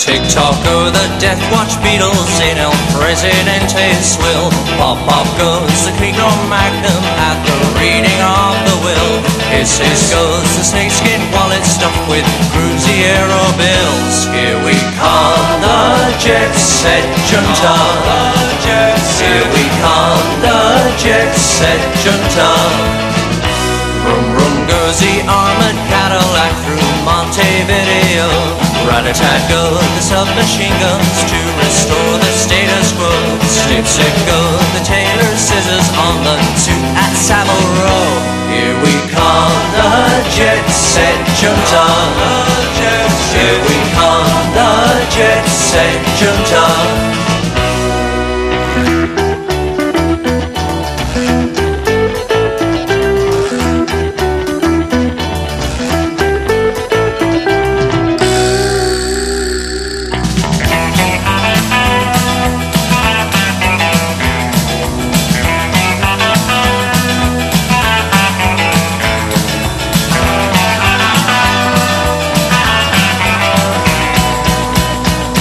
Tick-tock go the Death Watch Beatles in El Presidente's will. Pop-pop goes the Creedmoor Magnum at the reading of the will. Hiss-hiss goes the snakeskin wallet stuffed with Cruzeiro bills. Here we come, the jet set junta. Here we come, the jet set junta. Vroom vroom goes the armored Cadillac through Montevideo. Rat-a-tat go the submachine guns to restore the status quo. Snip-snip go the tailor scissors on the suit at Savile Row. Here we come, the jet set junta. Here we come, the jet set junta.